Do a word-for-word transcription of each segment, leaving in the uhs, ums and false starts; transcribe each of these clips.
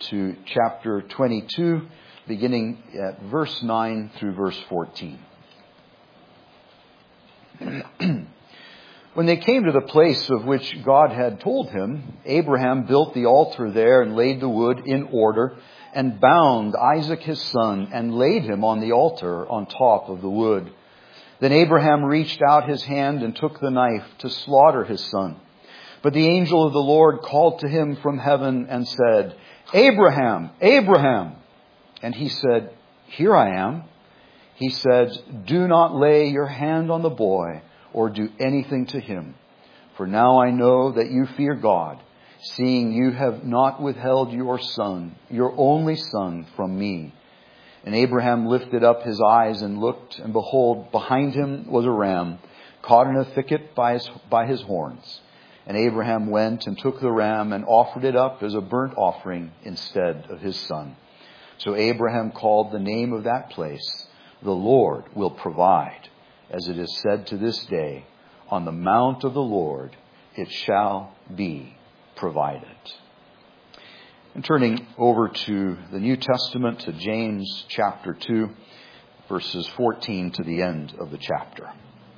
to chapter twenty-two, beginning at verse nine through verse fourteen. When they came to the place of which God had told him, Abraham built the altar there and laid the wood in order and bound Isaac his son and laid him on the altar on top of the wood. Then Abraham reached out his hand and took the knife to slaughter his son. But the angel of the Lord called to him from heaven and said, Abraham, Abraham. And he said, Here I am. He said, Do not lay your hand on the boy or do anything to him. For now I know that you fear God, seeing you have not withheld your son, your only son, from me. And Abraham lifted up his eyes and looked, and behold, behind him was a ram, caught in a thicket by his, by his horns. And Abraham went and took the ram and offered it up as a burnt offering instead of his son. So Abraham called the name of that place, The Lord will provide. As it is said to this day, on the mount of the Lord it shall be provided. And turning over to the New Testament, to James chapter two, verses fourteen to the end of the chapter.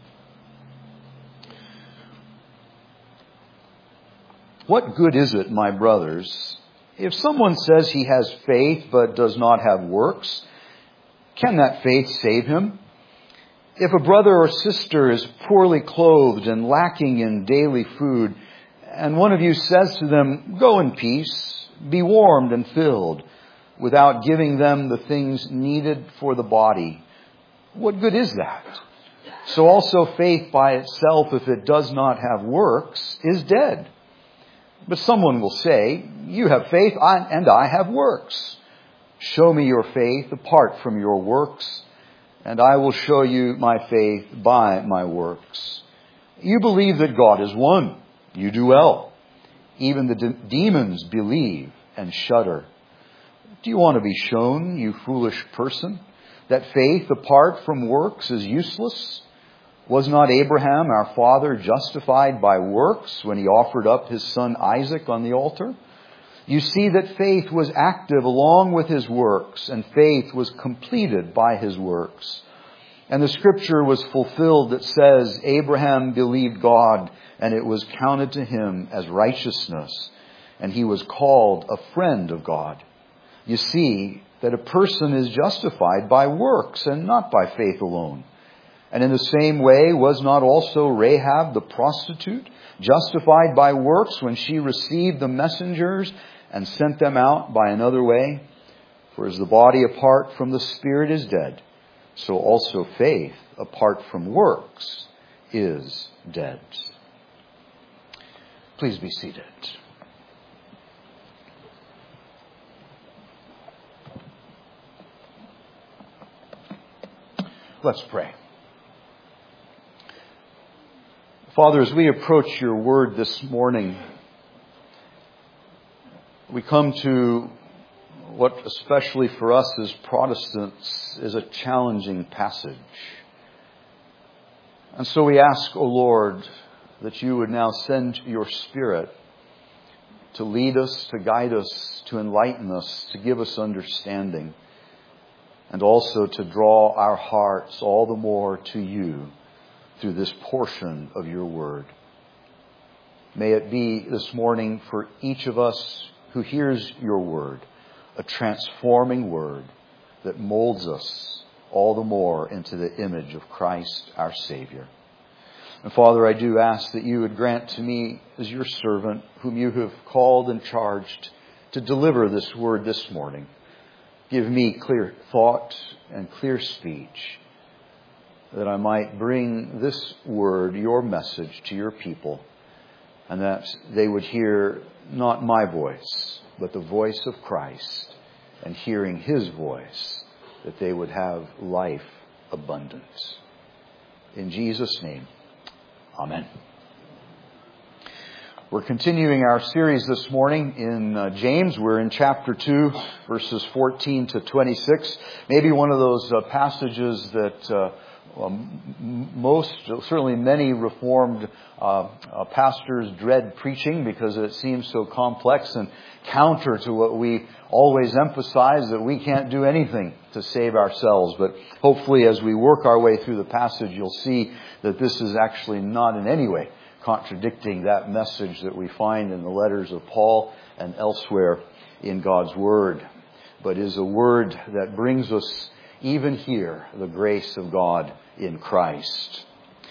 What good is it, my brothers, if someone says he has faith but does not have works? Can that faith save him? If a brother or sister is poorly clothed and lacking in daily food, and one of you says to them, Go in peace, be warmed and filled, without giving them the things needed for the body, what good is that? So also faith by itself, if it does not have works, is dead. But someone will say, You have faith and I have works. Show me your faith apart from your works, and I will show you my faith by my works. You believe that God is one. You do well. Even the de- demons believe and shudder. Do you want to be shown, you foolish person, that faith apart from works is useless? Was not Abraham, our father, justified by works when he offered up his son Isaac on the altar? You see that faith was active along with his works, and faith was completed by his works. And the scripture was fulfilled that says, Abraham believed God, and it was counted to him as righteousness, and he was called a friend of God. You see that a person is justified by works and not by faith alone. And in the same way, was not also Rahab the prostitute justified by works when she received the messengers and sent them out by another way? For as the body apart from the spirit is dead, so also faith apart from works is dead. Please be seated. Let's pray. Father, as we approach your word this morning, we come to what, especially for us as Protestants, is a challenging passage. And so we ask, O Lord, that you would now send your Spirit to lead us, to guide us, to enlighten us, to give us understanding, and also to draw our hearts all the more to you through this portion of your word. May it be this morning for each of us who hears your word, a transforming word that molds us all the more into the image of Christ our Savior. And Father, I do ask that you would grant to me as your servant, whom you have called and charged to deliver this word this morning, give me clear thought and clear speech, that I might bring this word, your message, to your people, and that they would hear not my voice, but the voice of Christ, and hearing his voice, that they would have life abundant. In Jesus' name, amen. We're continuing our series this morning in uh, James. We're in chapter two, verses fourteen to twenty-six. Maybe one of those uh, passages that uh, Um, most, certainly many Reformed uh, uh, pastors dread preaching because it seems so complex and counter to what we always emphasize, that we can't do anything to save ourselves. But hopefully as we work our way through the passage, you'll see that this is actually not in any way contradicting that message that we find in the letters of Paul and elsewhere in God's Word, but is a word that brings us even here the grace of God in Christ.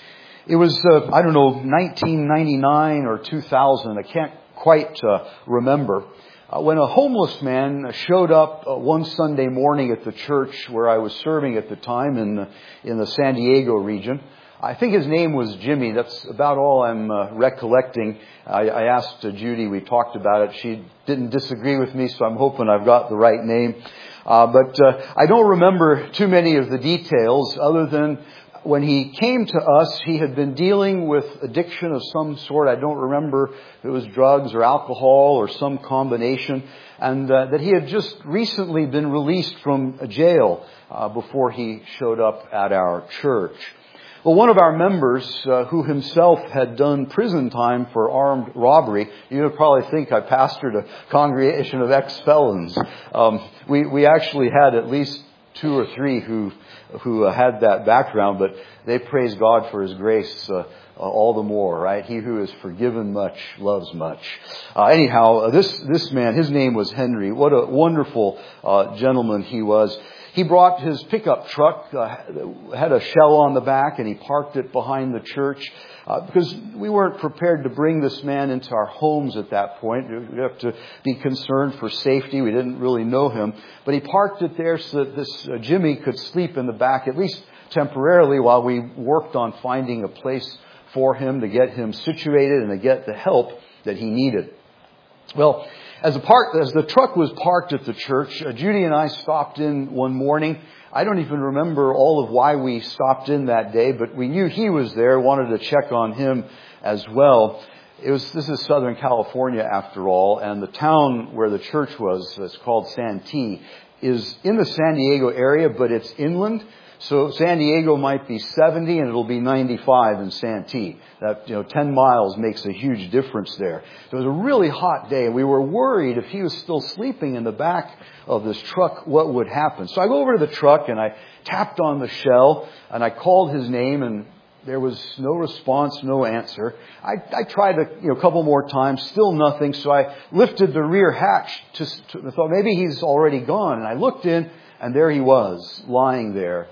It was, uh, I don't know, nineteen ninety-nine or two thousand, I can't quite uh, remember, uh, when a homeless man showed up uh, one Sunday morning at the church where I was serving at the time in the, in the San Diego region. I think his name was Jimmy. That's about all I'm uh, recollecting. I, I asked uh, Judy, we talked about it. She didn't disagree with me, so I'm hoping I've got the right name. Uh, but uh, I don't remember too many of the details other than when he came to us, he had been dealing with addiction of some sort. I don't remember if it was drugs or alcohol or some combination. And uh, that he had just recently been released from a jail uh, before he showed up at our church. Well, one of our members, uh, who himself had done prison time for armed robbery, you would probably think I pastored a congregation of ex-felons. Um, we, we actually had at least two or three who who uh, had that background, but they praise God for His grace uh, uh, all the more, right? He who is forgiven much loves much. Uh, anyhow, uh, this this man, his name was Henry. What a wonderful uh, gentleman he was. He brought his pickup truck, uh, had a shell on the back, and he parked it behind the church uh, because we weren't prepared to bring this man into our homes at that point. We have to be concerned for safety. We didn't really know him. But he parked it there so that this uh, Jimmy could sleep in the back, at least temporarily, while we worked on finding a place for him to get him situated and to get the help that he needed. Well, As the, park, as the truck was parked at the church, uh, Judy and I stopped in one morning. I don't even remember all of why we stopped in that day, but we knew he was there, wanted to check on him as well. It was, this is Southern California after all, and the town where the church was, it's called Santee, is in the San Diego area, but it's inland. So San Diego might be seventy and it'll be ninety-five in Santee. That, you know, ten miles makes a huge difference there. So it was a really hot day and we were worried if he was still sleeping in the back of this truck, what would happen. So I go over to the truck and I tapped on the shell and I called his name and there was no response, no answer. I, I tried a you know, couple more times, still nothing. So I lifted the rear hatch to, to I thought maybe he's already gone. And I looked in and there he was lying there,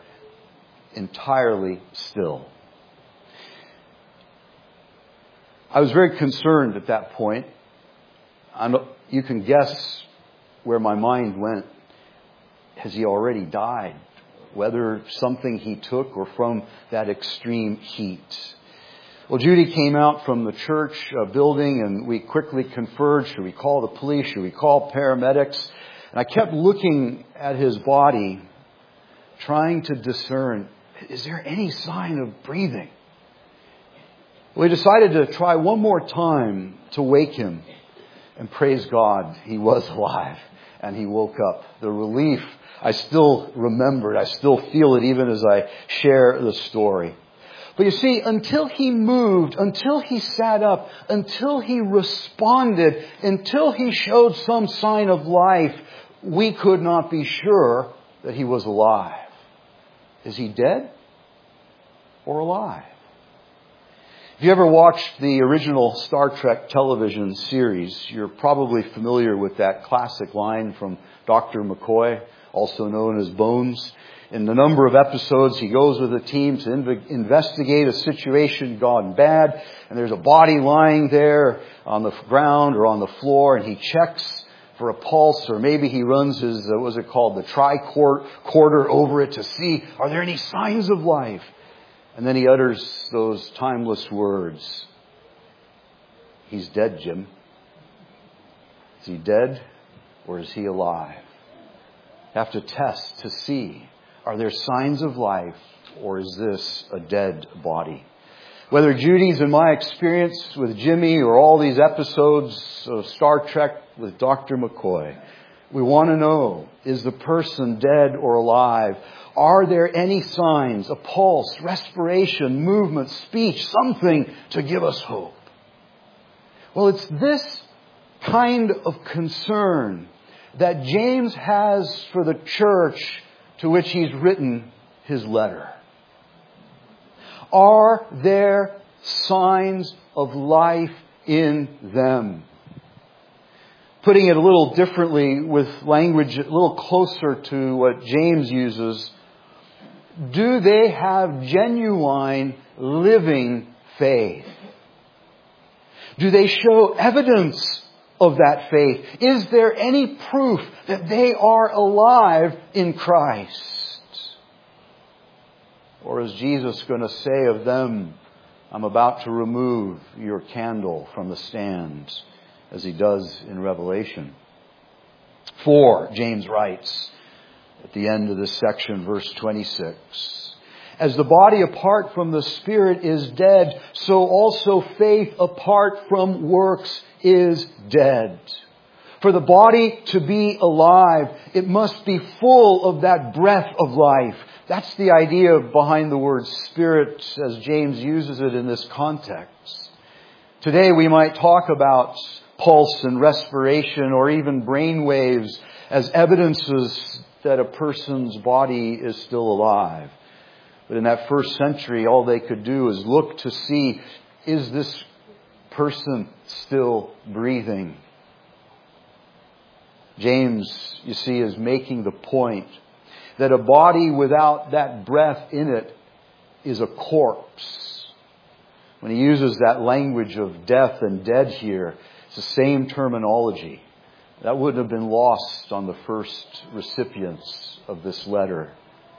entirely still. I was very concerned at that point. I know, you can guess where my mind went. Has he already died? Whether something he took or from that extreme heat. Well, Judy came out from the church uh, building and we quickly conferred. Should we call the police? Should we call paramedics? And I kept looking at his body, trying to discern, is there any sign of breathing? We decided to try one more time to wake him. And praise God, he was alive and he woke up. The relief, I still remember it. I still feel it even as I share the story. But you see, until he moved, until he sat up, until he responded, until he showed some sign of life, we could not be sure that he was alive. Is he dead or alive? If you ever watched the original Star Trek television series, you're probably familiar with that classic line from Doctor McCoy, also known as Bones. In the number of episodes, he goes with a team to inv- investigate a situation gone bad, and there's a body lying there on the ground or on the floor, and he checks for a pulse, or maybe he runs his, uh, what was it called, the tricorder over it to see, are there any signs of life? And then he utters those timeless words. He's dead, Jim. Is he dead or is he alive? You have to test to see, are there signs of life or is this a dead body? Whether Judy's and my experience with Jimmy or all these episodes of Star Trek with Doctor McCoy, We want to know, is the person dead or alive? Are there any signs, a pulse, respiration, movement, speech, something to give us hope? Well, it's this kind of concern that James has for the church to which he's written his letter. Are there signs of life in them? Putting it a little differently with language a little closer to what James uses, do they have genuine living faith? Do they show evidence of that faith? Is there any proof that they are alive in Christ? Or is Jesus going to say of them, I'm about to remove your candle from the stand, as he does in Revelation? For, James writes at the end of this section, verse twenty-six, as the body apart from the Spirit is dead, so also faith apart from works is dead. For the body to be alive, it must be full of that breath of life. That's the idea behind the word spirit as James uses it in this context. Today we might talk about pulse and respiration or even brain waves as evidences that a person's body is still alive. But in that first century, all they could do is look to see, is this person still breathing? James, you see, is making the point that a body without that breath in it is a corpse. When he uses that language of death and dead here, it's the same terminology. That wouldn't have been lost on the first recipients of this letter.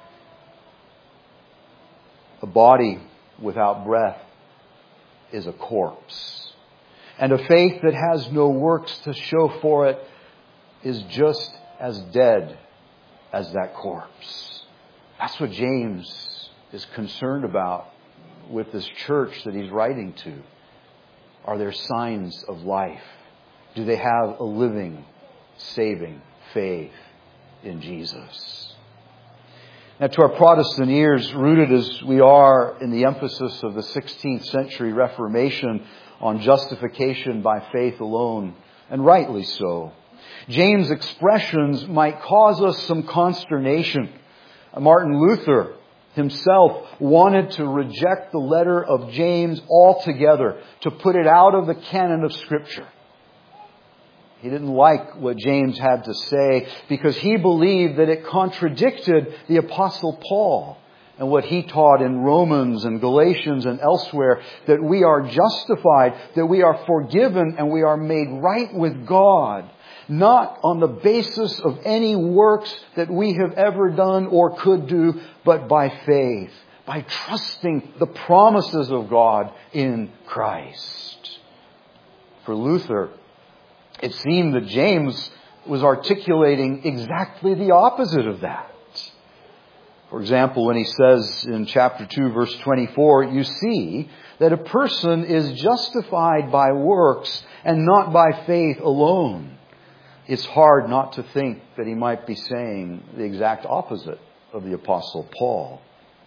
A body without breath is a corpse. And a faith that has no works to show for it is just as dead as that corpse. That's what James is concerned about with this church that he's writing to. Are there signs of life? Do they have a living, saving faith in Jesus? Now, to our Protestant ears, rooted as we are in the emphasis of the sixteenth century Reformation on justification by faith alone, and rightly so, James' expressions might cause us some consternation. Martin Luther himself wanted to reject the letter of James altogether, to put it out of the canon of Scripture. He didn't like what James had to say because he believed that it contradicted the Apostle Paul and what he taught in Romans and Galatians and elsewhere, that we are justified, that we are forgiven, and we are made right with God, not on the basis of any works that we have ever done or could do, but by faith, by trusting the promises of God in Christ. For Luther, it seemed that James was articulating exactly the opposite of that. For example, when he says in chapter two, verse twenty-four, you see that a person is justified by works and not by faith alone. It's hard not to think that he might be saying the exact opposite of the Apostle Paul.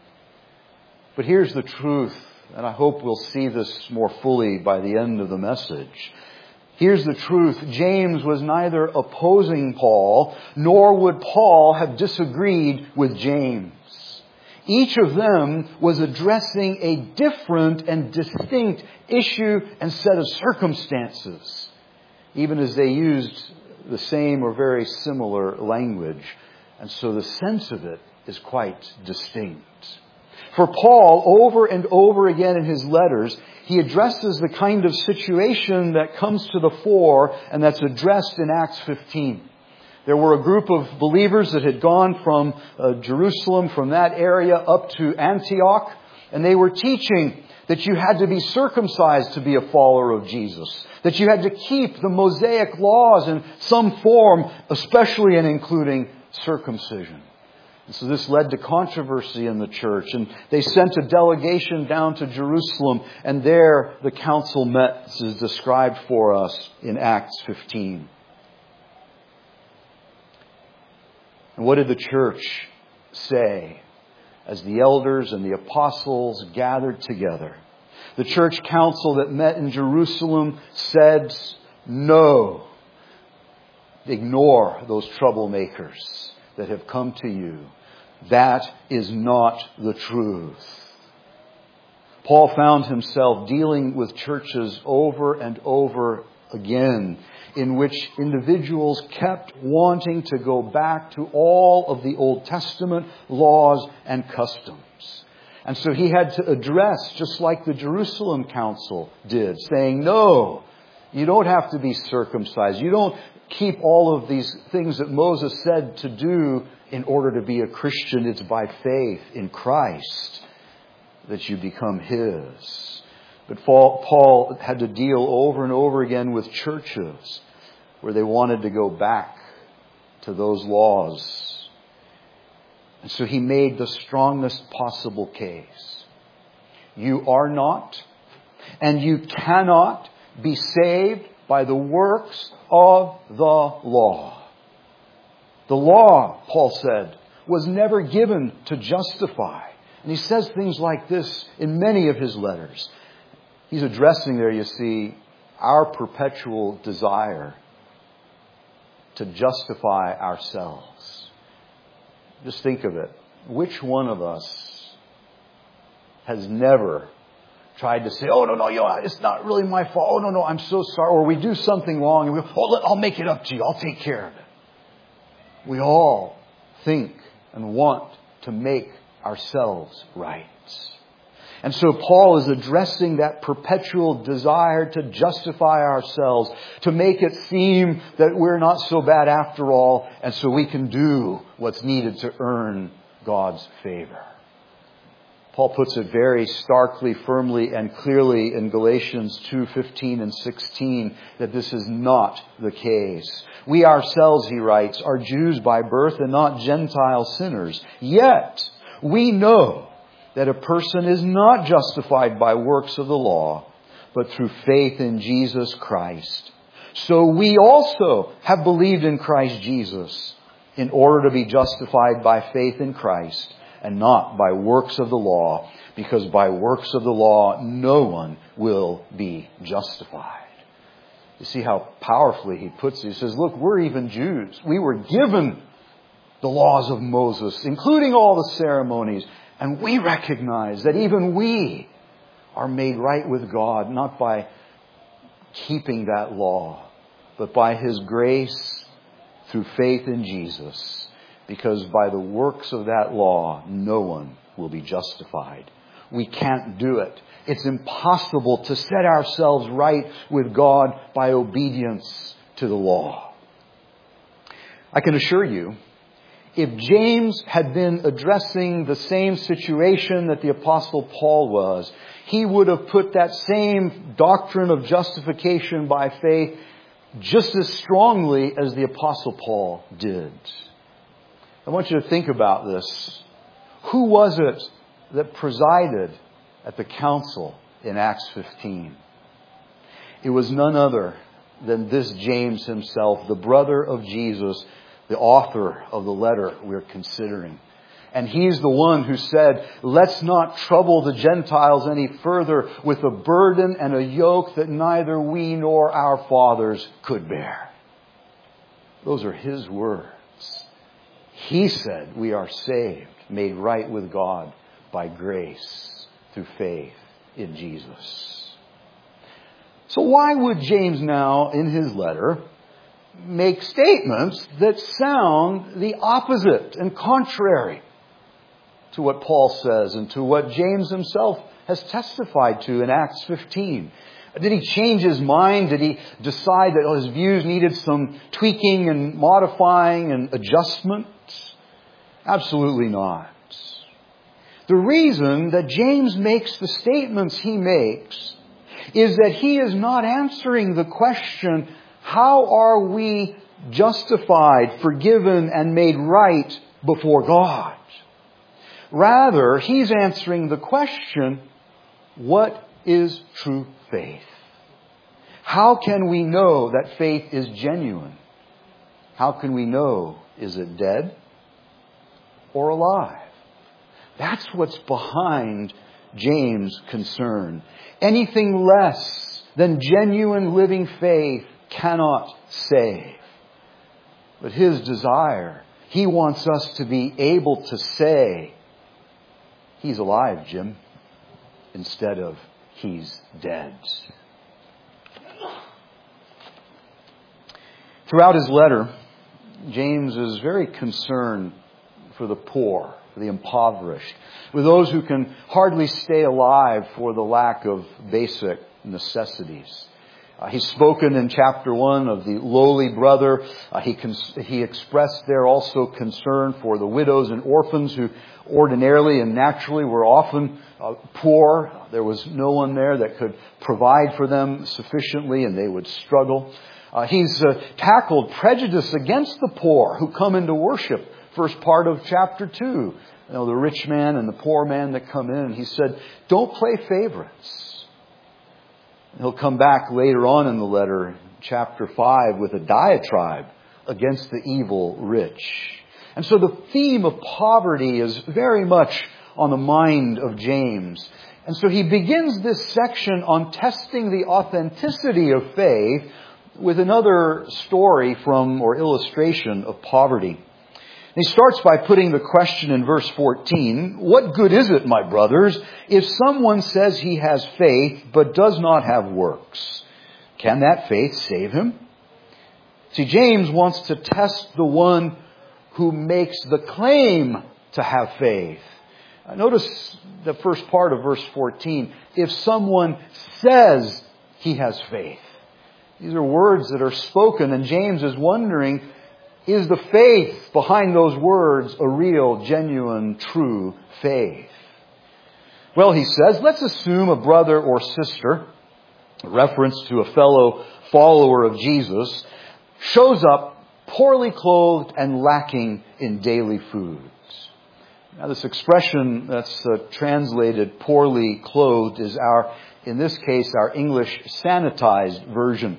But here's the truth, and I hope we'll see this more fully by the end of the message. Here's the truth. James was neither opposing Paul, nor would Paul have disagreed with James. Each of them was addressing a different and distinct issue and set of circumstances, even as they used the same or very similar language. And so the sense of it is quite distinct. For Paul, over and over again in his letters, he addresses the kind of situation that comes to the fore and that's addressed in Acts fifteen. There were a group of believers that had gone from uh, Jerusalem, from that area up to Antioch, and they were teaching that you had to be circumcised to be a follower of Jesus, that you had to keep the Mosaic laws in some form, especially and including circumcision. And so this led to controversy in the church, and they sent a delegation down to Jerusalem, and there the council met, as is described for us in Acts fifteen. And what did the church say as the elders and the apostles gathered together? The church council that met in Jerusalem said, no, ignore those troublemakers that have come to you. That is not the truth. Paul found himself dealing with churches over and over again in which individuals kept wanting to go back to all of the Old Testament laws and customs. And so he had to address, just like the Jerusalem council did, saying, no, you don't have to be circumcised. You don't keep all of these things that Moses said to do in order to be a Christian. It's by faith in Christ that you become His. But Paul had to deal over and over again with churches where they wanted to go back to those laws. And so he made the strongest possible case. You are not, and you cannot be saved by the works of the law. The law, Paul said, was never given to justify. And he says things like this in many of his letters. He's addressing there, you see, our perpetual desire to justify ourselves. Just think of it. Which one of us has never tried to say, oh, no, no, you know, it's not really my fault. Oh, no, no, I'm so sorry. Or we do something wrong and we go, oh, I'll make it up to you. I'll take care of it. We all think and want to make ourselves right. And so Paul is addressing that perpetual desire to justify ourselves, to make it seem that we're not so bad after all, and so we can do what's needed to earn God's favor. Paul puts it very starkly, firmly, and clearly in Galatians two fifteen and sixteen that this is not the case. We ourselves, he writes, are Jews by birth and not Gentile sinners. Yet we know that a person is not justified by works of the law, but through faith in Jesus Christ. So we also have believed in Christ Jesus in order to be justified by faith in Christ and not by works of the law, because by works of the law no one will be justified. You see how powerfully he puts it. He says, look, we're even Jews. We were given the laws of Moses, including all the ceremonies. And we recognize that even we are made right with God, not by keeping that law, but by His grace through faith in Jesus. Because by the works of that law, no one will be justified. We can't do it. It's impossible to set ourselves right with God by obedience to the law. I can assure you, if James had been addressing the same situation that the Apostle Paul was, he would have put that same doctrine of justification by faith just as strongly as the Apostle Paul did. I want you to think about this. Who was it that presided at the council in Acts fifteen? It was none other than this James himself, the brother of Jesus, the author of the letter we're considering. And he's the one who said, let's not trouble the Gentiles any further with a burden and a yoke that neither we nor our fathers could bear. Those are his words. He said we are saved, made right with God by grace through faith in Jesus. So why would James now, in his letter, make statements that sound the opposite and contrary to what Paul says and to what James himself has testified to in Acts fifteen? Did he change his mind? Did he decide that his views needed some tweaking and modifying and adjustment? Absolutely not. The reason that James makes the statements he makes is that he is not answering the question, how are we justified, forgiven, and made right before God? Rather, he's answering the question, what is true faith? How can we know that faith is genuine? How can we know, is it dead or alive. That's what's behind James' concern. Anything less than genuine living faith cannot save. But his desire, he wants us to be able to say, he's alive, Jim, instead of he's dead. Throughout his letter, James is very concerned for the poor, for the impoverished, with those who can hardly stay alive for the lack of basic necessities. Uh, he's spoken in chapter one of the lowly brother. Uh, he cons- he expressed there also concern for the widows and orphans who ordinarily and naturally were often uh, poor. There was no one there that could provide for them sufficiently, and they would struggle. Uh, he's uh, tackled prejudice against the poor who come into worship. First part of chapter two. You know, the rich man and the poor man that come in. And he said, don't play favorites. He'll come back later on in the letter, chapter five, with a diatribe against the evil rich. And so the theme of poverty is very much on the mind of James. And so he begins this section on testing the authenticity of faith with another story from or illustration of poverty. He starts by putting the question in verse fourteen, what good is it, my brothers, if someone says he has faith but does not have works? Can that faith save him? See, James wants to test the one who makes the claim to have faith. Notice the first part of verse fourteen. If someone says he has faith. These are words that are spoken, and James is wondering, is the faith behind those words a real, genuine, true faith? Well, he says, let's assume a brother or sister, a reference to a fellow follower of Jesus, shows up poorly clothed and lacking in daily foods. Now, this expression that's uh, translated poorly clothed is our, in this case, our English sanitized version.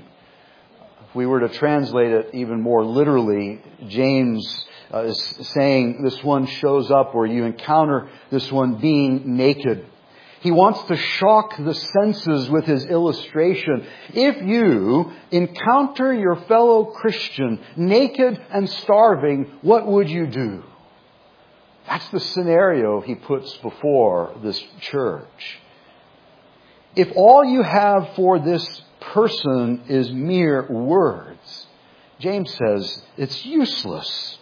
If we were to translate it even more literally, James uh, is saying this one shows up, or you encounter this one being naked. He wants to shock the senses with his illustration. If you encounter your fellow Christian naked and starving, what would you do? That's the scenario he puts before this church. If all you have for this person is mere words, James says it's useless.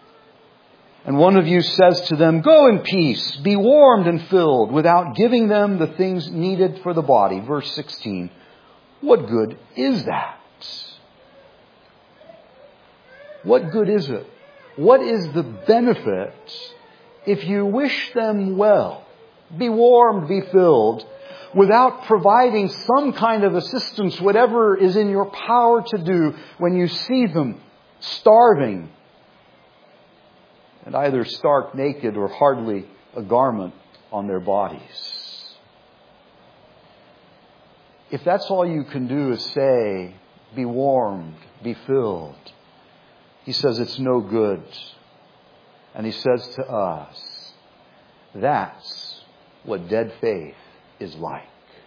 And one of you says to them, go in peace, be warmed and filled, without giving them the things needed for the body. Verse sixteen. What good is that? What good is it? What is the benefit if you wish them well, be warmed, be filled, without providing some kind of assistance, whatever is in your power to do when you see them starving and either stark naked or hardly a garment on their bodies? If that's all you can do is say, be warmed, be filled, he says it's no good. And he says to us, that's what dead faith is like.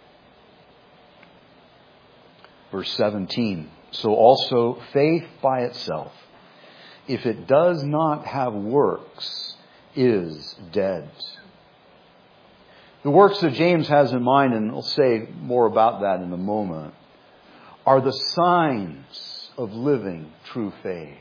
Verse seventeen. So also faith by itself, if it does not have works, is dead. The works that James has in mind, and we'll say more about that in a moment, are the signs of living true faith.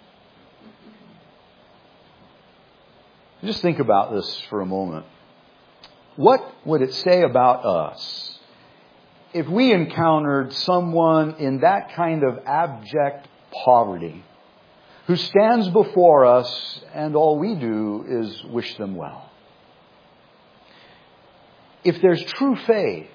Just think about this for a moment. What would it say about us if we encountered someone in that kind of abject poverty who stands before us and all we do is wish them well? If there's true faith,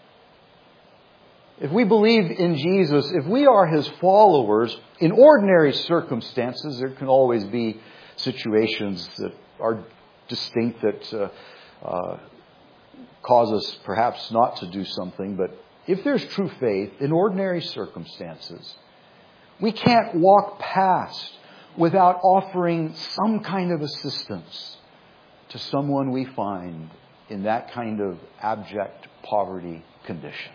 if we believe in Jesus, if we are His followers, in ordinary circumstances, there can always be situations that are distinct that uh, uh, cause us perhaps not to do something. But if there's true faith in ordinary circumstances, we can't walk past without offering some kind of assistance, to someone we find in that kind of abject poverty condition.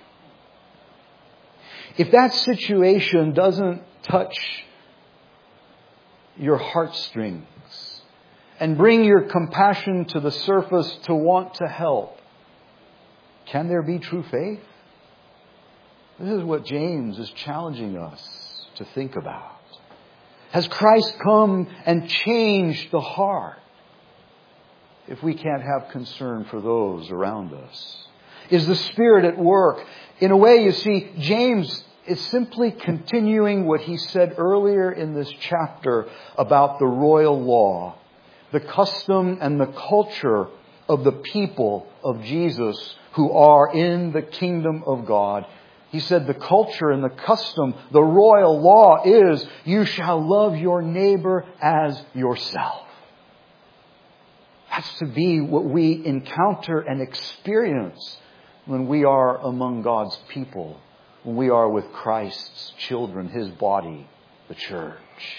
If that situation doesn't touch your heartstrings and bring your compassion to the surface to want to help, can there be true faith? This is what James is challenging us to think about. Has Christ come and changed the heart if we can't have concern for those around us? Is the Spirit at work? In a way, you see, James is simply continuing what he said earlier in this chapter about the royal law, the custom and the culture of the people of Jesus who are in the kingdom of God. He said the culture and the custom, the royal law is, you shall love your neighbor as yourself. That's to be what we encounter and experience when we are among God's people, when we are with Christ's children, His body, the church.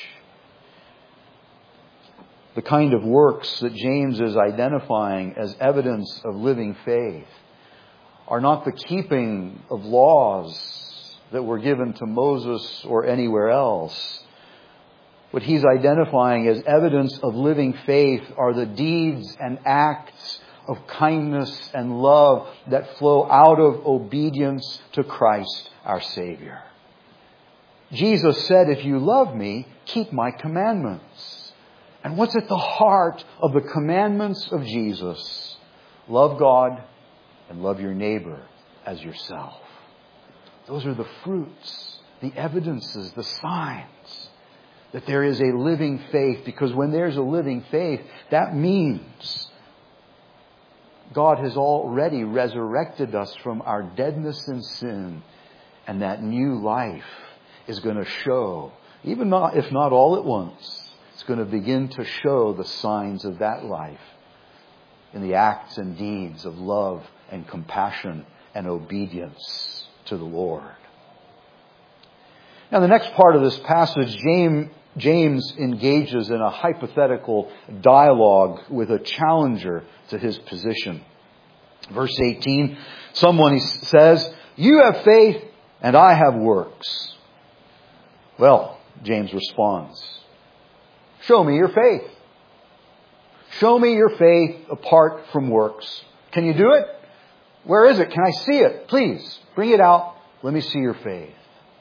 The kind of works that James is identifying as evidence of living faith are not the keeping of laws that were given to Moses or anywhere else. What he's identifying as evidence of living faith are the deeds and acts of kindness and love that flow out of obedience to Christ our Savior. Jesus said, if you love me, keep my commandments. And what's at the heart of the commandments of Jesus? Love God and love your neighbor as yourself. Those are the fruits, the evidences, the signs that there is a living faith. Because when there's a living faith, that means God has already resurrected us from our deadness in sin. And that new life is going to show, even not, if not all at once, it's going to begin to show the signs of that life in the acts and deeds of love and compassion and obedience to the Lord. Now, the next part of this passage, James, James engages in a hypothetical dialogue with a challenger to his position. Verse eighteen, someone he says, you have faith and I have works. Well, James responds, show me your faith. Show me your faith apart from works. Can you do it? Where is it? Can I see it? Please, bring it out. Let me see your faith.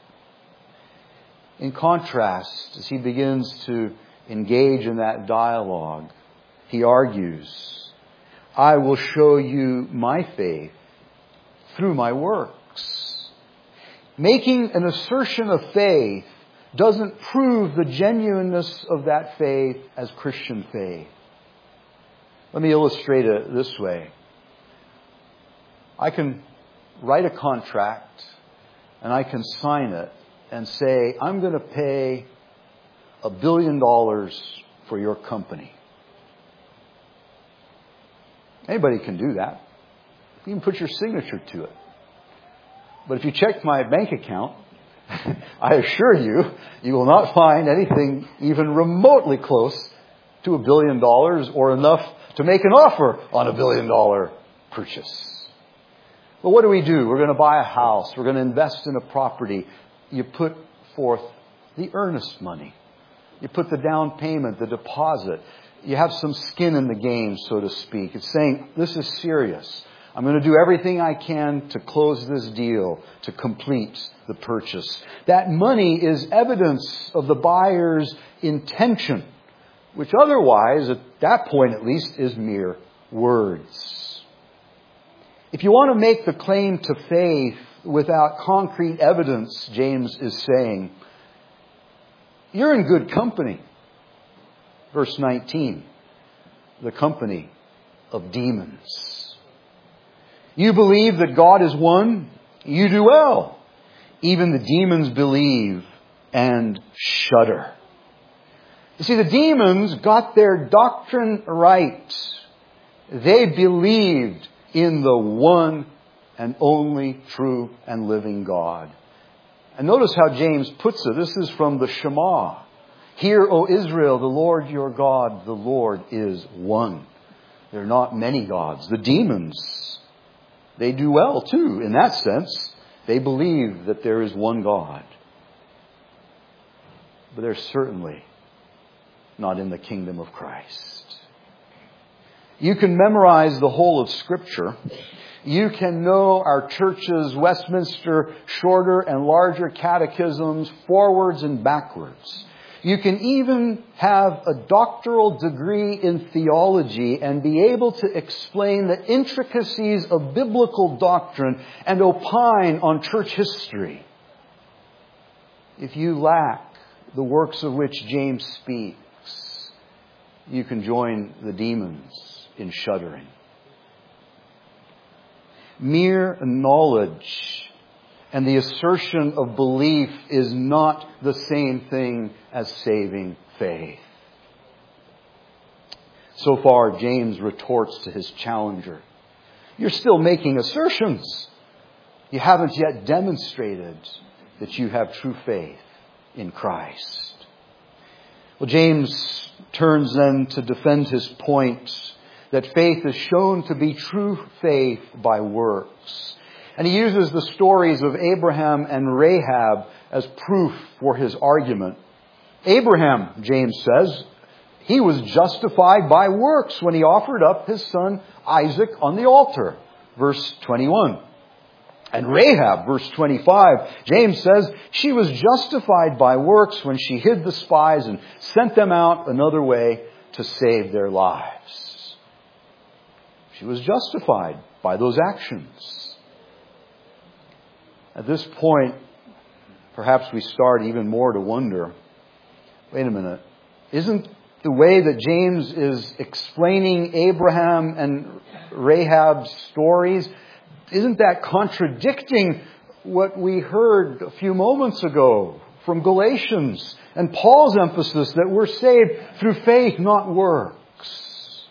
In contrast, as he begins to engage in that dialogue, he argues, I will show you my faith through my works. Making an assertion of faith doesn't prove the genuineness of that faith as Christian faith. Let me illustrate it this way. I can write a contract and I can sign it and say, I'm going to pay a billion dollars for your company. Anybody can do that. You can put your signature to it. But if you check my bank account, I assure you, you will not find anything even remotely close to a billion dollars or enough to make an offer on a billion dollar purchase. But what do we do? We're going to buy a house. We're going to invest in a property. You put forth the earnest money. You put the down payment, the deposit. You have some skin in the game, so to speak. It's saying, this is serious. I'm going to do everything I can to close this deal, to complete the purchase. That money is evidence of the buyer's intention, which otherwise, at that point at least, is mere words. If you want to make the claim to faith without concrete evidence, James is saying, you're in good company. Verse nineteen, the company of demons. You believe that God is one? You do well. Even the demons believe and shudder. You see, the demons got their doctrine right. They believed in the one and only true and living God. And notice how James puts it. This is from the Shema. Hear, O Israel, the Lord your God, the Lord is one. There are not many gods. The demons, they do well too. In that sense, they believe that there is one God. But they're certainly not in the kingdom of Christ. You can memorize the whole of Scripture. You can know our church's Westminster shorter and larger catechisms forwards and backwards. You can even have a doctoral degree in theology and be able to explain the intricacies of biblical doctrine and opine on church history. If you lack the works of which James speaks, you can join the demons in shuddering. Mere knowledge and the assertion of belief is not the same thing as saving faith. So far, James retorts to his challenger, "You're still making assertions. You haven't yet demonstrated that you have true faith in Christ." Well, James turns then to defend his point that faith is shown to be true faith by works. And he uses the stories of Abraham and Rahab as proof for his argument. Abraham, James says, he was justified by works when he offered up his son Isaac on the altar. Verse twenty-one. And Rahab, verse twenty-five, James says she was justified by works when she hid the spies and sent them out another way to save their lives. She was justified by those actions. At this point, perhaps we start even more to wonder, wait a minute, isn't the way that James is explaining Abraham and Rahab's stories, isn't that contradicting what we heard a few moments ago from Galatians and Paul's emphasis that we're saved through faith, not works?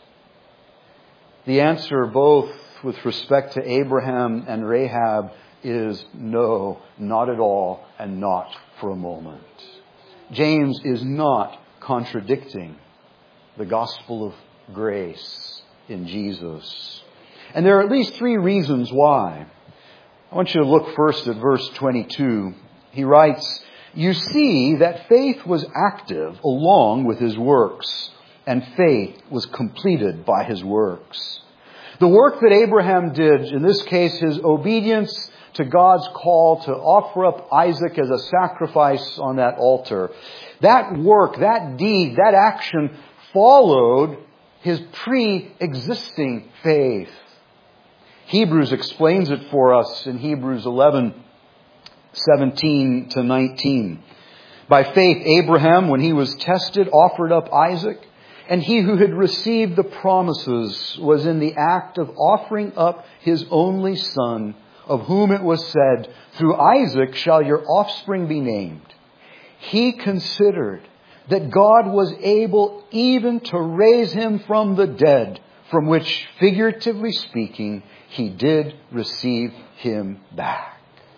The answer, both with respect to Abraham and Rahab, is no, not at all, and not for a moment. James is not contradicting the gospel of grace in Jesus. And there are at least three reasons why. I want you to look first at verse twenty-two. He writes, "You see that faith was active along with his works, and faith was completed by his works." The work that Abraham did, in this case his obedience to God's call to offer up Isaac as a sacrifice on that altar, that work, that deed, that action followed his pre-existing faith. Hebrews explains it for us in Hebrews eleven, seventeen to nineteen. By faith, Abraham, when he was tested, offered up Isaac, and he who had received the promises was in the act of offering up his only son, of whom it was said, "Through Isaac shall your offspring be named." He considered that God was able even to raise him from the dead, from which, figuratively speaking, he did receive him back.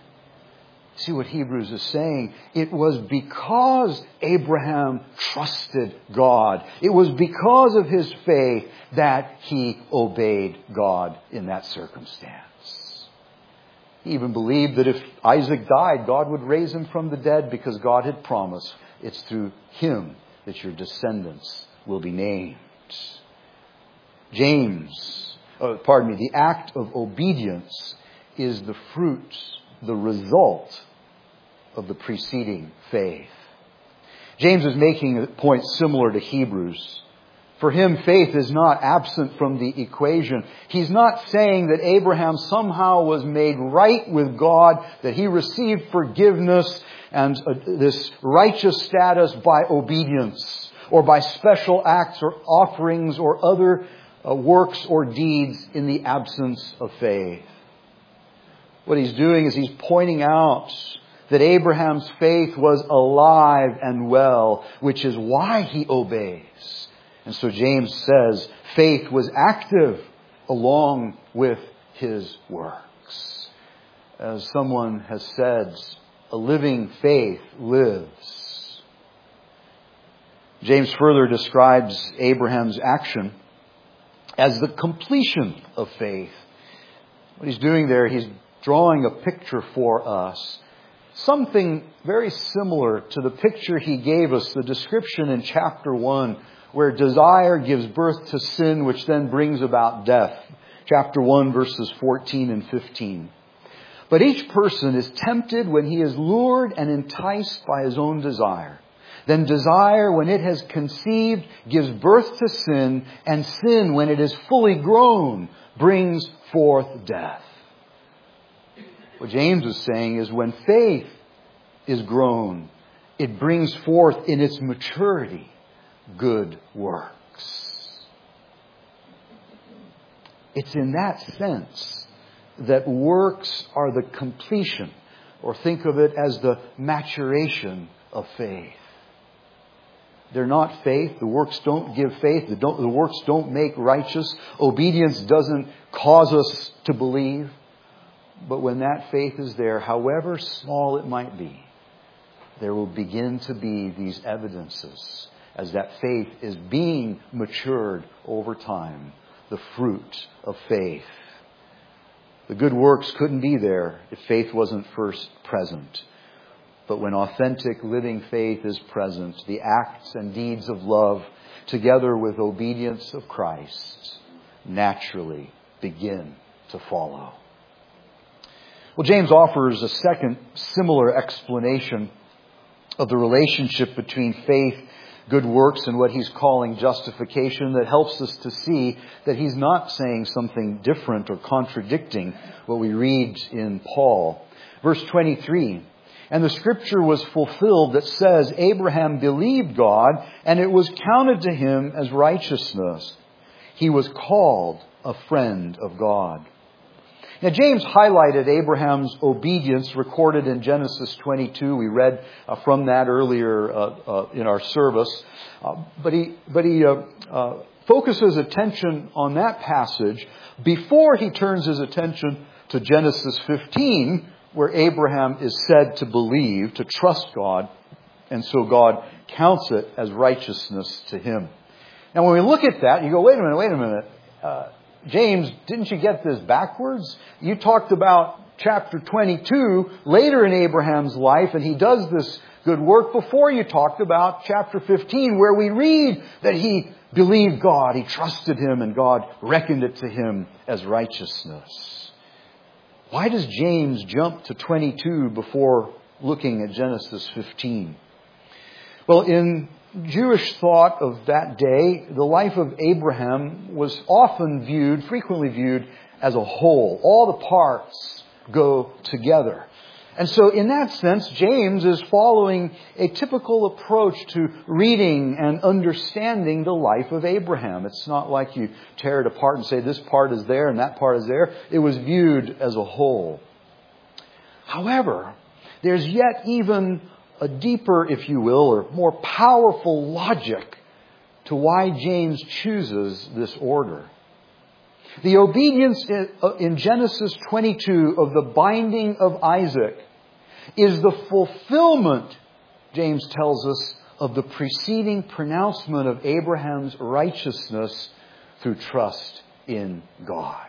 See what Hebrews is saying? It was because Abraham trusted God. It was because of his faith that he obeyed God in that circumstance. He even believed that if Isaac died, God would raise him from the dead because God had promised it's through him that your descendants will be named. James, oh, pardon me, the act of obedience is the fruit, the result of the preceding faith. James is making a point similar to Hebrews. For him, faith is not absent from the equation. He's not saying that Abraham somehow was made right with God, that he received forgiveness and uh, this righteous status by obedience, or by special acts or offerings or other uh, works or deeds in the absence of faith. What he's doing is he's pointing out that Abraham's faith was alive and well, which is why he obeys. And so James says faith was active along with his works. As someone has said, a living faith lives. James further describes Abraham's action as the completion of faith. What he's doing there, he's drawing a picture for us. Something very similar to the picture he gave us, the description in chapter one, where desire gives birth to sin, which then brings about death. Chapter one, verses fourteen and fifteen. But each person is tempted when he is lured and enticed by his own desire. Then desire, when it has conceived, gives birth to sin, and sin, when it is fully grown, brings forth death. What James is saying is when faith is grown, it brings forth in its maturity good works. It's in that sense that works are the completion, or think of it as the maturation of faith. They're not faith. The works don't give faith. The, don't, the works don't make righteous. Obedience doesn't cause us to believe. But when that faith is there, however small it might be, there will begin to be these evidences as that faith is being matured over time, the fruit of faith. The good works couldn't be there if faith wasn't first present. But when authentic living faith is present, the acts and deeds of love, together with obedience of Christ, naturally begin to follow. Well, James offers a second similar explanation of the relationship between faith, good works, and what he's calling justification that helps us to see that he's not saying something different or contradicting what we read in Paul. Verse twenty-three, and the scripture was fulfilled that says, Abraham believed God, and it was counted to him as righteousness. He was called a friend of God. Now, James highlighted Abraham's obedience recorded in Genesis twenty-two. We read uh, from that earlier uh, uh, in our service. Uh, but he, but he uh, uh, focuses attention on that passage before he turns his attention to Genesis fifteen, where Abraham is said to believe, to trust God, and so God counts it as righteousness to him. Now, when we look at that, you go, wait a minute, wait a minute. Uh, James, didn't you get this backwards? You talked about chapter twenty-two later in Abraham's life, and he does this good work before you talked about chapter fifteen, where we read that he believed God, he trusted him, and God reckoned it to him as righteousness. Why does James jump to twenty-two before looking at Genesis fifteen? Well, in Jewish thought of that day, the life of Abraham was often viewed, frequently viewed, as a whole. All the parts go together. And so in that sense, James is following a typical approach to reading and understanding the life of Abraham. It's not like you tear it apart and say this part is there and that part is there. It was viewed as a whole. However, there's yet even a deeper, if you will, or more powerful logic to why James chooses this order. The obedience in Genesis twenty-two of the binding of Isaac is the fulfillment, James tells us, of the preceding pronouncement of Abraham's righteousness through trust in God.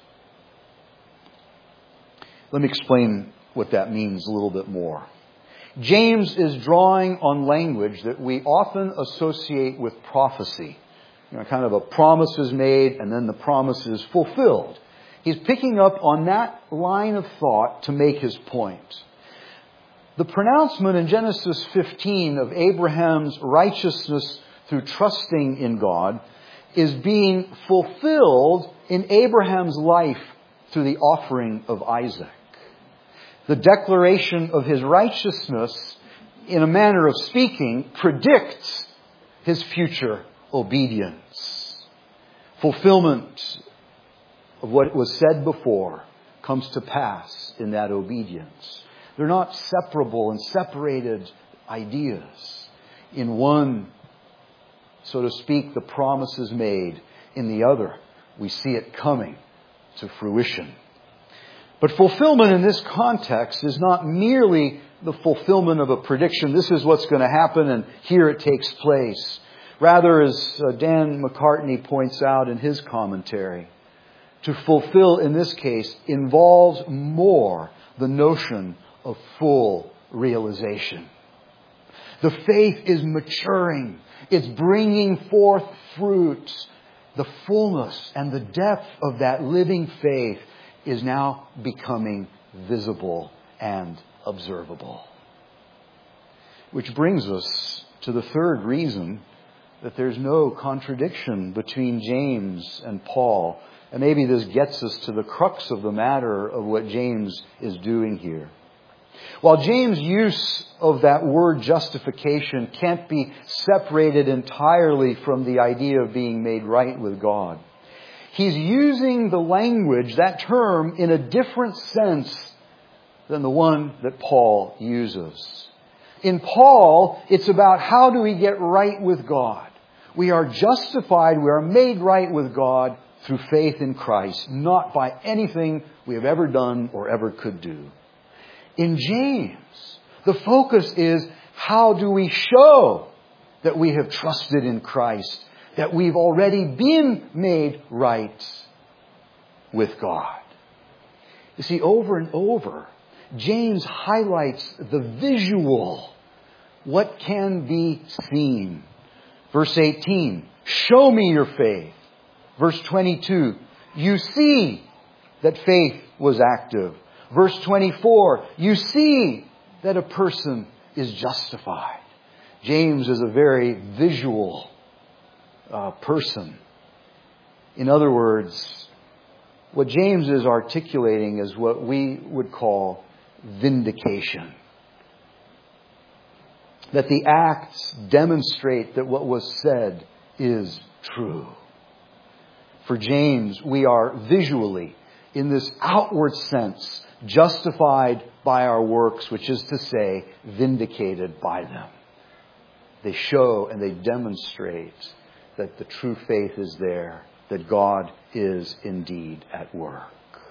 Let me explain what that means a little bit more. James is drawing on language that we often associate with prophecy. You know, kind of a promise is made and then the promise is fulfilled. He's picking up on that line of thought to make his point. The pronouncement in Genesis fifteen of Abraham's righteousness through trusting in God is being fulfilled in Abraham's life through the offering of Isaac. The declaration of his righteousness, in a manner of speaking, predicts his future obedience. Fulfillment of what was said before comes to pass in that obedience. They're not separable and separated ideas. In one, so to speak, the promise is made. In the other, we see it coming to fruition. But fulfillment in this context is not merely the fulfillment of a prediction. This is what's going to happen and here it takes place. Rather, as uh, Dan McCartney points out in his commentary, to fulfill in this case involves more the notion of full realization. The faith is maturing. It's bringing forth fruit. The fullness and the depth of that living faith is now becoming visible and observable. Which brings us to the third reason that there's no contradiction between James and Paul. And maybe this gets us to the crux of the matter of what James is doing here. While James' use of that word justification can't be separated entirely from the idea of being made right with God, he's using the language, that term, in a different sense than the one that Paul uses. In Paul, it's about how do we get right with God. We are justified, we are made right with God through faith in Christ, not by anything we have ever done or ever could do. In James, the focus is how do we show that we have trusted in Christ, that we've already been made right with God. You see, over and over, James highlights the visual, what can be seen. Verse eighteen, show me your faith. Verse twenty-two, you see that faith was active. Verse twenty-four, you see that a person is justified. James is a very visual uh, person. In other words, what James is articulating is what we would call vindication. That the acts demonstrate that what was said is true. For James, we are visually, in this outward sense, justified by our works, which is to say, vindicated by them. They show and they demonstrate that the true faith is there, that God is indeed at work.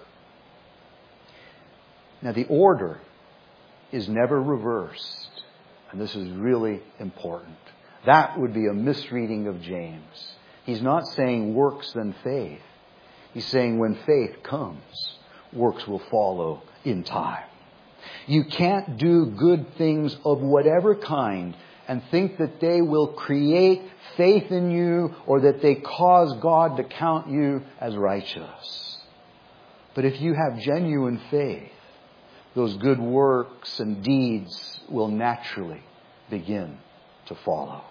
Now, the order is never reversed, and this is really important. That would be a misreading of James. He's not saying works then faith. He's saying when faith comes, works will follow in time. You can't do good things of whatever kind and think that they will create faith in you or that they cause God to count you as righteous. But if you have genuine faith, those good works and deeds will naturally begin to follow.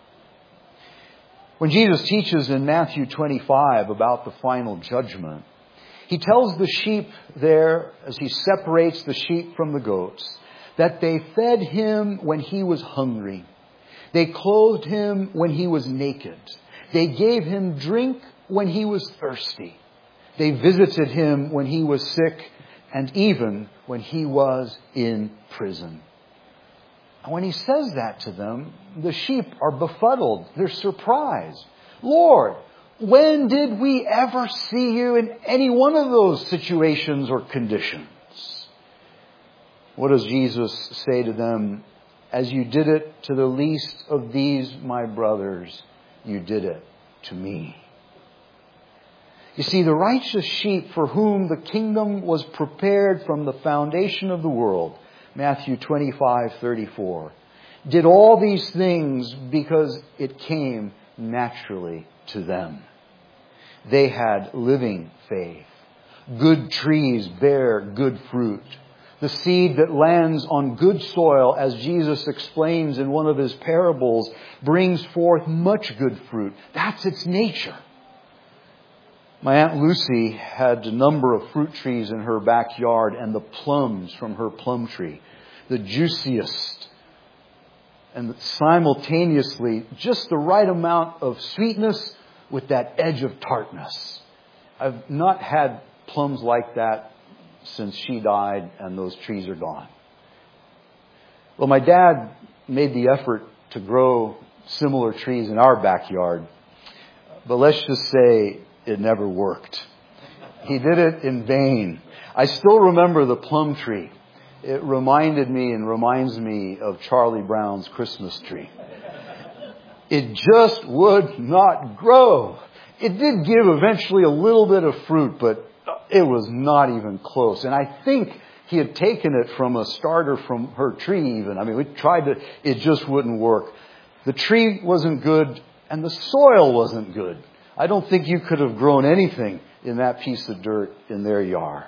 When Jesus teaches in Matthew twenty-five about the final judgment, He tells the sheep there, as He separates the sheep from the goats, that they fed Him when He was hungry. They clothed Him when He was naked. They gave Him drink when He was thirsty. They visited Him when He was sick and even when He was in prison. And when He says that to them, the sheep are befuddled. They're surprised. Lord, when did we ever see you in any one of those situations or conditions? What does Jesus say to them? As you did it to the least of these, my brothers, you did it to me. You see, the righteous sheep for whom the kingdom was prepared from the foundation of the world, Matthew twenty-five thirty-four, did all these things because it came naturally to them. They had living faith. Good trees bear good fruit. The seed that lands on good soil, as Jesus explains in one of His parables, brings forth much good fruit. That's its nature. My Aunt Lucy had a number of fruit trees in her backyard, and the plums from her plum tree, the juiciest and simultaneously just the right amount of sweetness with that edge of tartness. I've not had plums like that since she died and those trees are gone. Well, my dad made the effort to grow similar trees in our backyard, but let's just say it never worked. He did it in vain. I still remember the plum tree. It reminded me and reminds me of Charlie Brown's Christmas tree. It just would not grow. It did give eventually a little bit of fruit, but it was not even close. And I think he had taken it from a starter from her tree even. I mean, we tried to, it just wouldn't work. The tree wasn't good and the soil wasn't good. I don't think you could have grown anything in that piece of dirt in their yard.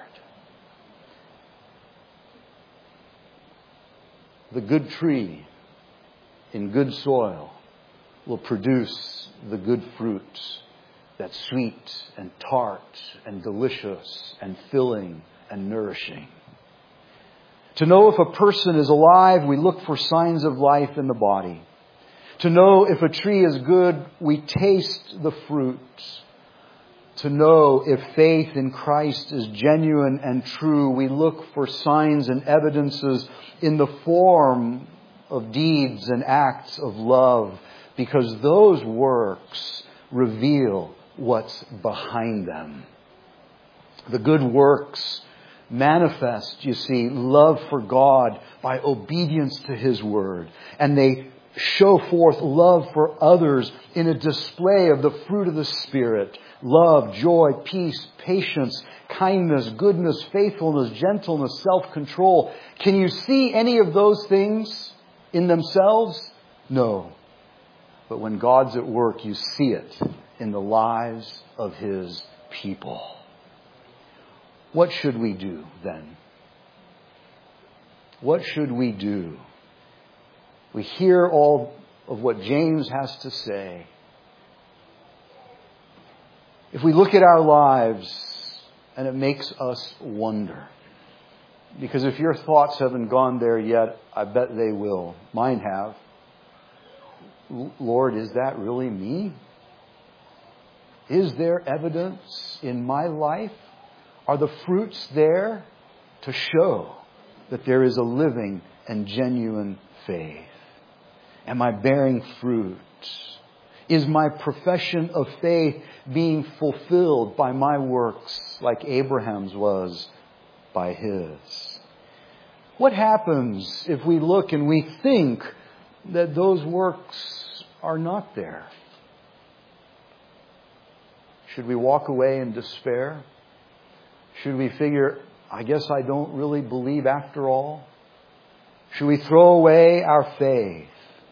The good tree in good soil will produce the good fruit that's sweet and tart and delicious and filling and nourishing. To know if a person is alive, we look for signs of life in the body. To know if a tree is good, we taste the fruit. To know if faith in Christ is genuine and true, we look for signs and evidences in the form of deeds and acts of love, because those works reveal what's behind them. The good works manifest, you see, love for God by obedience to His Word. And they show forth love for others in a display of the fruit of the Spirit. Love, joy, peace, patience, kindness, goodness, faithfulness, gentleness, self-control. Can you see any of those things in themselves? No. But when God's at work, you see it in the lives of His people. What should we do then? What should we do? We hear all of what James has to say. If we look at our lives, and it makes us wonder, because if your thoughts haven't gone there yet, I bet they will. Mine have. Lord, is that really me? Is there evidence in my life? Are the fruits there to show that there is a living and genuine faith? Am I bearing fruit? Is my profession of faith being fulfilled by my works like Abraham's was by his? What happens if we look and we think that those works are not there? Should we walk away in despair? Should we figure, I guess I don't really believe after all? Should we throw away our faith?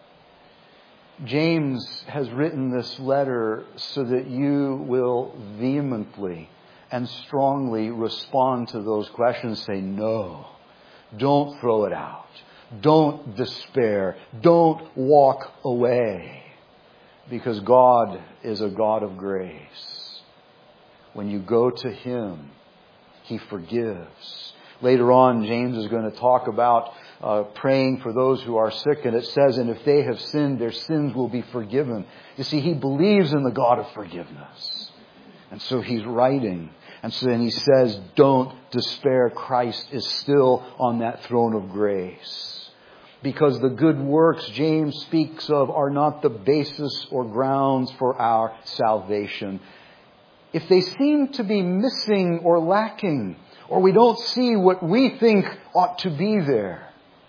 James has written this letter so that you will vehemently and strongly respond to those questions. Say, no, don't throw it out. Don't despair. Don't walk away. Because God is a God of grace. When you go to Him, He forgives. Later on, James is going to talk about uh, praying for those who are sick. And it says, and if they have sinned, their sins will be forgiven. You see, he believes in the God of forgiveness. And so he's writing. And so then he says, don't despair. Christ is still on that throne of grace. Because the good works James speaks of are not the basis or grounds for our salvation. If they seem to be missing or lacking, or we don't see what we think ought to be there,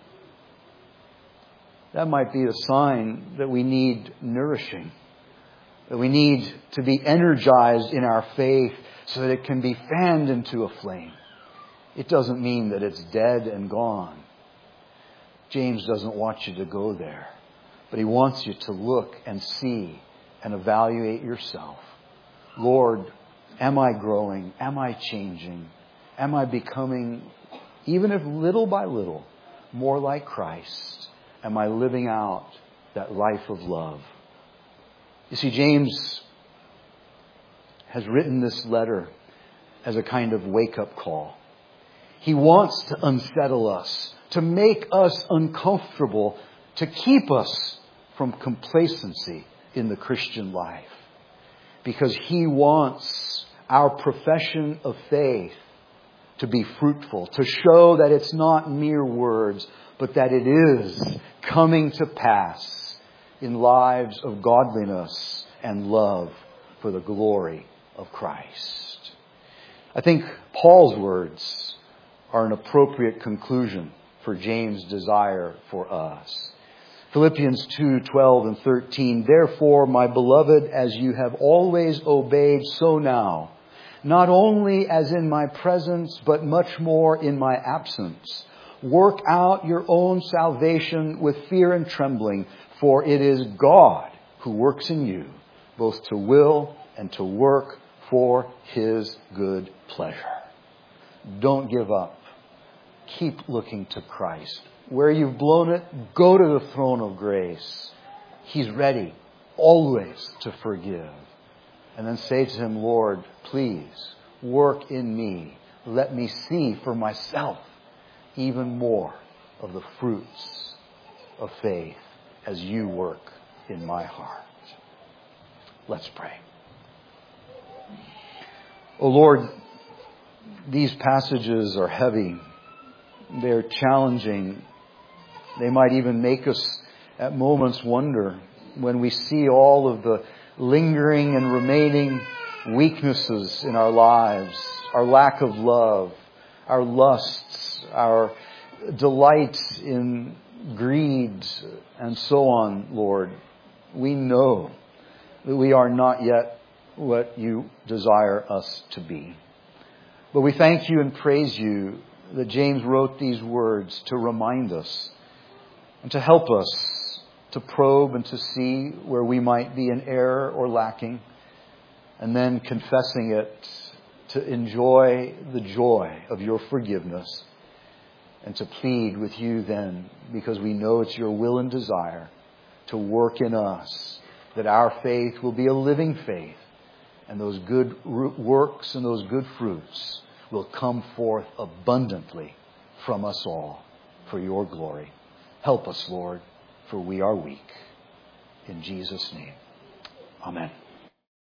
that might be a sign that we need nourishing, that we need to be energized in our faith so that it can be fanned into a flame. It doesn't mean that it's dead and gone. James doesn't want you to go there, but he wants you to look and see and evaluate yourself. Lord, am I growing? Am I changing? Am I becoming, even if little by little, more like Christ? Am I living out that life of love? You see, James has written this letter as a kind of wake-up call. He wants to unsettle us, to make us uncomfortable, to keep us from complacency in the Christian life. Because he wants our profession of faith to be fruitful, to show that it's not mere words, but that it is coming to pass in lives of godliness and love for the glory of Christ. I think Paul's words are an appropriate conclusion for James' desire for us. Philippians two, twelve and thirteen, therefore, my beloved, as you have always obeyed, so now, not only as in my presence, but much more in my absence, work out your own salvation with fear and trembling, for it is God who works in you, both to will and to work for His good pleasure. Don't give up. Keep looking to Christ. Where you've blown it, go to the throne of grace. He's ready always to forgive. And then say to Him, Lord, please work in me. Let me see for myself even more of the fruits of faith as you work in my heart. Let's pray. Oh Lord, these passages are heavy. They're challenging. They might even make us at moments wonder when we see all of the lingering and remaining weaknesses in our lives, our lack of love, our lusts, our delight in greed, and so on, Lord. We know that we are not yet what you desire us to be. But we thank you and praise you that James wrote these words to remind us and to help us to probe and to see where we might be in error or lacking, and then confessing it, to enjoy the joy of your forgiveness, and to plead with you then, because we know it's your will and desire to work in us, that our faith will be a living faith, and those good works and those good fruits will come forth abundantly from us all for your glory. Help us, Lord, for we are weak. In Jesus' name, amen.